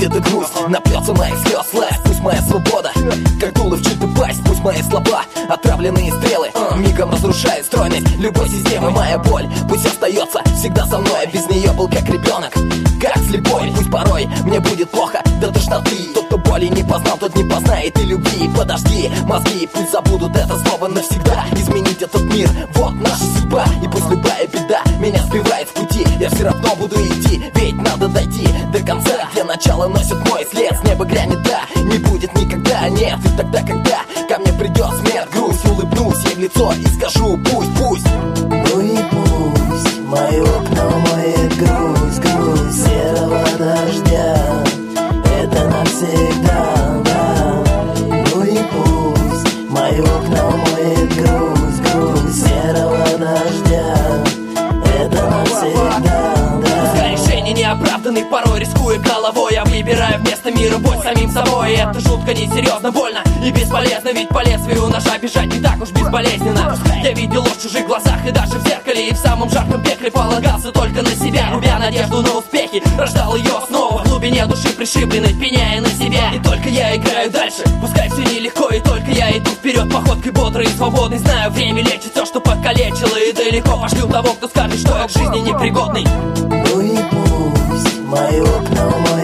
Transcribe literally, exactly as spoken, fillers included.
где-то грусть, напьется моих слез власть. Пусть моя свобода, как дуло в чью-то пасть. Пусть мои слова, отравленные стрелы, uh, мигом разрушают стройность любой системы. Моя боль пусть остается всегда со мной. Без нее был как ребенок, как слепой. Пусть порой мне будет плохо до тошноты. Тот, кто боли не познал, тот не познает и любви. Подожди, мозги пусть забудут это слово навсегда. Изменить этот мир, вот наша судьба. И пусть любая беда меня сбивает в пути, я все равно буду идти, ведь надо дойти до конца, где начало носит мой след. С неба грянет, да, не будет никогда, нет. И тогда, когда ко мне придет смерть, грусть, улыбнусь ей в лицо и скажу: пусть, пусть. Ну и пусть мои окна моет грусть, грусть серого дождя. Это навсегда, да. Ну и пусть мои окна моет грусть, грусть серого дождя. Это навсегда, да. Пускай решение неоправданный, порой рискуя головой, я выбираю вместо мира бой самим собой. Это жутко, несерьезно, больно и бесполезно, ведь по лезвию ножа бежать не так уж безболезненно. Я видел ложь в чужих глазах и даже в зеркале, и в самом жарком пекле полагался только на себя, губя надежду на успехи, рождал ее снова в глубине души пришибленной, пеняя на себя. И только я играю дальше, пускай все нелегко, и только я иду вперед походкой бодрой и свободной. Знаю, время лечит все, что покалечило, и далеко пошлю того, кто скажет, что я к жизни непригодный. Ну и пусть мои окна мои